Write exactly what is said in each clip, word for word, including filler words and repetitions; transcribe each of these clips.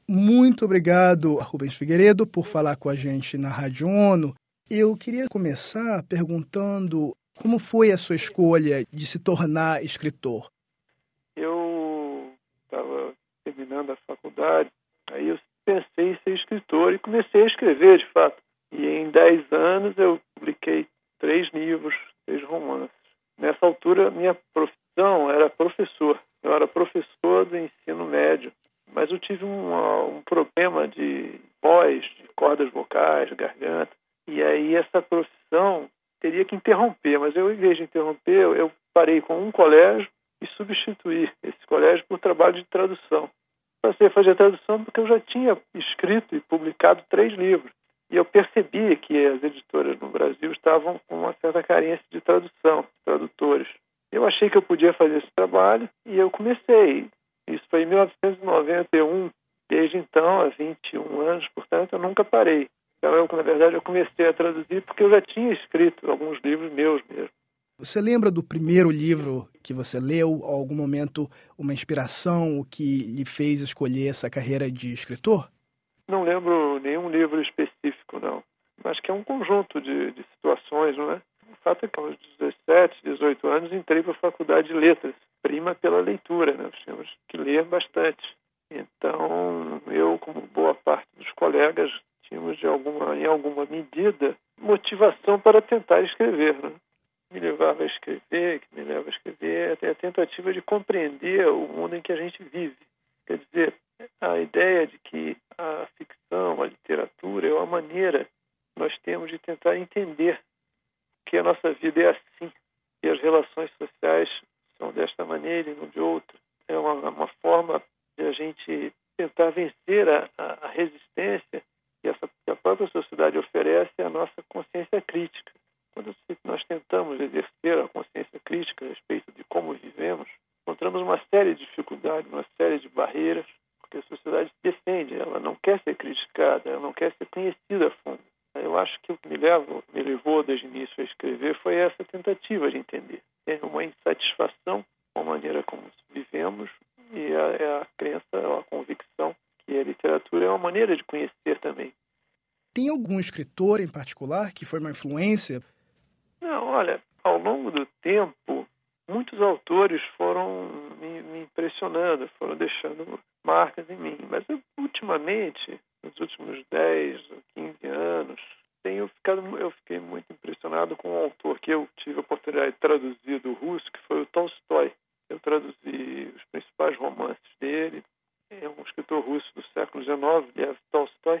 Muito obrigado, Rubens Figueiredo, por falar com a gente na Rádio ONU. Eu queria começar perguntando como foi a sua escolha de se tornar escritor? Eu estava terminando a faculdade, aí eu pensei em ser escritor e comecei a escrever, de fato. E em dez anos eu publiquei três livros, três romances. Nessa altura, minha profissão era professor. Eu era professor do ensino médio, mas eu tive um, um problema de voz, de cordas vocais, garganta. E aí essa profissão teria que interromper, mas eu, em vez de interromper, eu, eu parei com um colégio e substituí esse colégio por trabalho de tradução. Passei a fazer tradução porque eu já tinha escrito e publicado três livros. E eu percebi que as editoras no Brasil estavam com uma certa carência de tradução, de tradutores. Eu achei que eu podia fazer esse trabalho e eu comecei. Isso foi em mil novecentos e noventa e um. Desde então, há vinte e um anos, portanto, eu nunca parei. Então, eu, na verdade, eu comecei a traduzir porque eu já tinha escrito alguns livros meus mesmo. Você lembra do primeiro livro que você leu, ou algum momento, uma inspiração, o que lhe fez escolher essa carreira de escritor? Não lembro nenhum livro específico, não. Acho que é um conjunto de, de situações, não é? O fato é que aos dezessete, dezoito anos entrei para a faculdade de letras, prima pela leitura, né? Nós tínhamos que ler bastante. Então, eu, como boa parte dos colegas, tínhamos de alguma, em alguma medida motivação para tentar escrever, né? Me levava a escrever, que me leva a escrever, até a tentativa de compreender o mundo em que a gente vive. Quer dizer, a ideia de que a ficção, a literatura, é uma maneira que nós temos de tentar entender que a nossa vida é assim, e as relações sociais são desta maneira e não de outra. É uma, uma forma de a gente tentar vencer a, a, a resistência que, essa, que a própria sociedade oferece à nossa consciência crítica. Quando nós tentamos exercer a consciência crítica a respeito de como vivemos, encontramos uma série de dificuldades, uma série de barreiras, porque a sociedade defende, ela não quer ser criticada, ela não quer ser conhecida a fundo. Eu acho que o que me, levo, me levou desde o início a escrever foi essa tentativa de entender. Tem uma insatisfação com a maneira como vivemos e a, é a crença, a convicção que a literatura é uma maneira de conhecer também. Tem algum escritor em particular que foi uma influência? Não, olha, ao longo do tempo, muitos autores foram me, me impressionando, foram deixando marcas em mim. Mas eu, ultimamente, nos últimos dez ou quinze anos, tenho ficado, eu fiquei muito impressionado com um autor que eu tive a oportunidade de traduzir do russo, que foi o Tolstói. Eu traduzi os principais romances dele. É um escritor russo do século dezenove, Lev Tolstói.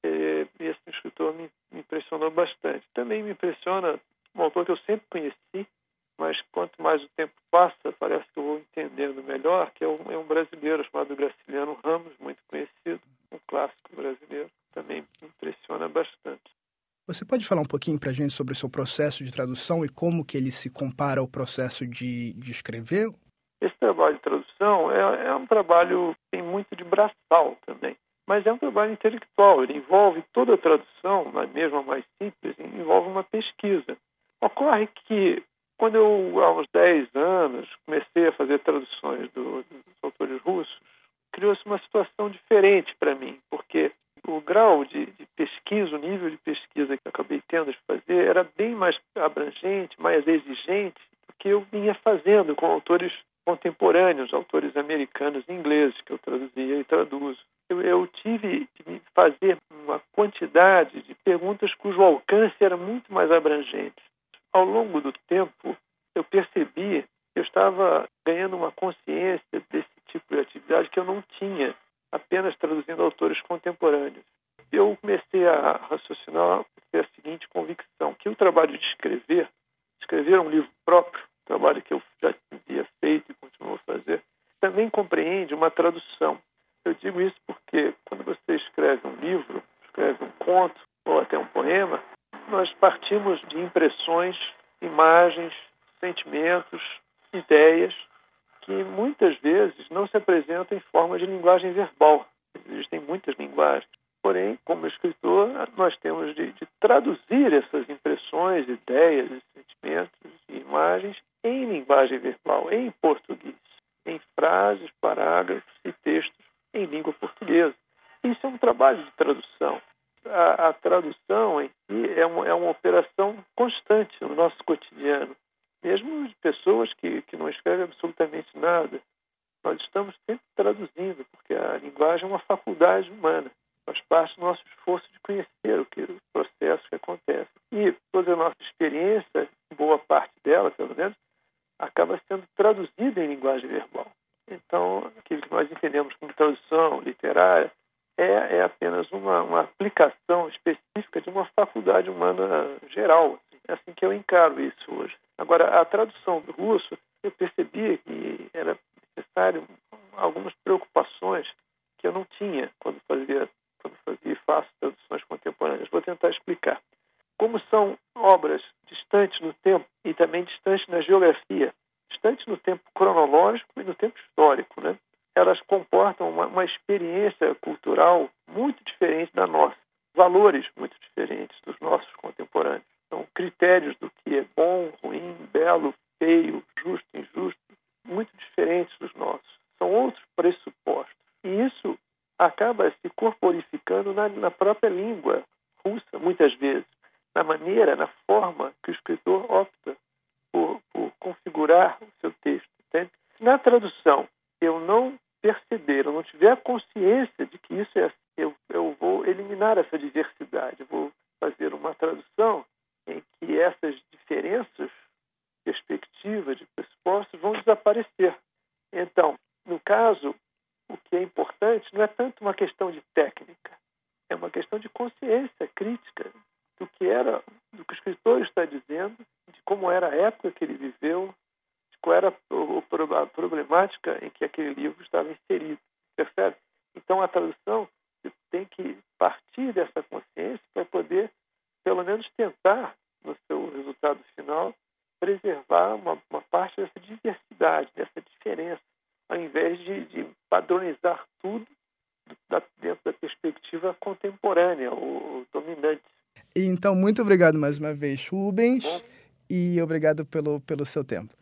E esse escritor me, me impressionou bastante. Também me impressiona um autor que eu sempre conheci, mas quanto mais o tempo passa, parece que eu vou entendendo melhor, que é um, é um brasileiro chamado Graciliano Ramos, muito conhecido, um clássico brasileiro, também me impressiona bastante. Você pode falar um pouquinho para a gente sobre o seu processo de tradução e como que ele se compara ao processo de, de escrever? Esse trabalho de tradução é, é um trabalho que tem muito de braçal também, mas é um trabalho intelectual. Ele envolve toda a tradução, mesmo a mais simples, envolve uma pesquisa. Ocorre que, quando eu, há uns dez anos, comecei a fazer traduções do, dos autores russos, criou-se uma situação diferente para mim, porque o grau de, de pesquisa, o nível de pesquisa que eu acabei tendo de fazer era bem mais abrangente, mais exigente do que eu vinha fazendo com autores contemporâneos, autores americanos e ingleses, que eu traduzia e traduzo. Eu, eu tive de fazer uma quantidade de perguntas cujo alcance era muito mais abrangente. Ao longo do tempo, eu percebi que eu estava ganhando uma consciência desse tipo de atividade que eu não tinha apenas traduzindo autores contemporâneos. Eu comecei a raciocinar a seguinte convicção, que o trabalho de escrever, escrever um livro próprio, trabalho que eu já havia feito e continuo a fazer, também compreende uma tradução. Eu digo isso porque quando você escreve um livro, escreve um conto ou até um poema, nós partimos de impressões, imagens, sentimentos, ideias que muitas vezes não se apresentam em forma de linguagem verbal. Existem muitas linguagens. Porém, como escritor, nós temos de, de traduzir essas impressões, ideias, sentimentos e imagens em linguagem verbal, em português, em frases, parágrafos e textos em língua portuguesa. Isso é um trabalho de tradução. A, a tradução em si é uma, é uma operação constante no nosso cotidiano. Mesmo de pessoas que, que não escrevem absolutamente nada, nós estamos sempre traduzindo, porque a linguagem é uma faculdade humana, faz parte do nosso esforço de conhecer o, que, o processo que acontece. E toda a nossa experiência, boa parte dela, pelo menos, acaba sendo traduzida em linguagem verbal. Então, aquilo que nós entendemos como tradução literária é, é apenas uma, uma aplicação específica de uma faculdade humana geral. É assim que eu encaro isso hoje. Agora, a tradução do russo, eu percebia que era necessário algumas preocupações que eu não tinha quando fazia, quando fazia e faço traduções contemporâneas. Vou tentar explicar. Como são obras distantes no tempo e também distantes na geografia, distantes no tempo cronológico e no tempo histórico, né? Elas comportam uma, uma experiência cultural muito diferente da nossa, valores muito diferentes dos nossos contemporâneos. São critérios do que é bom, ruim, belo, feio, justo, injusto, muito diferentes dos nossos. São outros pressupostos. E isso acaba se corporificando na, na própria língua russa, muitas vezes, na maneira, na forma que o escritor opta por, por configurar o seu texto. Entende? Na tradução, eu não perceber, eu não tiver a consciência de que isso é assim, eu, eu vou eliminar essa diversidade, eu vou fazer uma tradução em que essas diferenças, perspectivas, de pressupostos, vão desaparecer. Então, no caso, o que é importante não é tanto uma questão de técnica, é uma questão de consciência crítica do que era, do que o escritor está dizendo, de como era a época que ele viveu, de qual era a problemática em que aquele livro estava inserido. Percebe? Então, a tradução tem que partir dessa consciência para poder, pelo menos, tentar, no seu resultado final, preservar uma, uma parte dessa diversidade, dessa diferença, ao invés de, de padronizar tudo da, dentro da perspectiva contemporânea ou dominante. Então, muito obrigado mais uma vez, Rubens, Bom, e obrigado pelo, pelo seu tempo.